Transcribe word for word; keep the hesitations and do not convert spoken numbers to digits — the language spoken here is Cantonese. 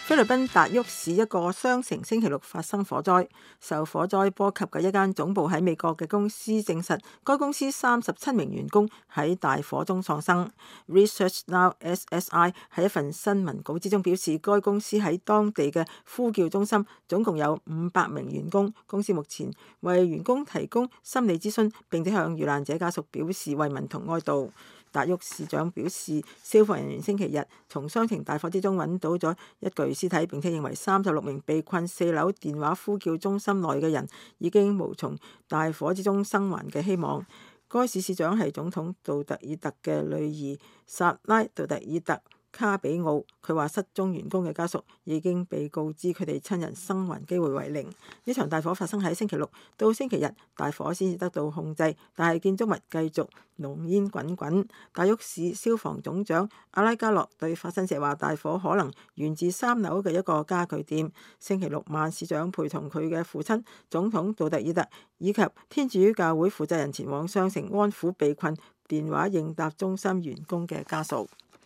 菲律賓達沃市一個商城星期六發生火災，受火災波及嘅一間總部喺美國嘅公司證實，該公司三十七名員工喺大火中喪生。Research Now S S I 喺一份新聞稿之中表示，該公司喺當地嘅呼叫中心總共有五百名員工，公司目前為員工提供心理諮詢，並且向遇難者家屬表示慰問同哀悼。達沃市長表示，消防人員星期日從雙庭大火之中揾到咗一具屍體，並且認為三十六名被困四樓電話呼叫中心內嘅人已經無從大火之中生還嘅希望。該市市長係總統杜特爾特嘅女兒薩拉杜特爾特卡比奧，佢話失蹤員工嘅家屬已經被告知佢哋親人生還機會為零。呢場大火發生喺星期六，到星期日大火先至得到控制，但係建築物繼續濃煙滾滾。達沃市消防總長阿拉加洛對法新社話，大火可能源自三樓嘅一個家具店。星期六晚，市長陪同佢嘅父親總統杜特爾特以及天主教會負責人前往雙城安撫被困電話應答中心員工嘅家屬。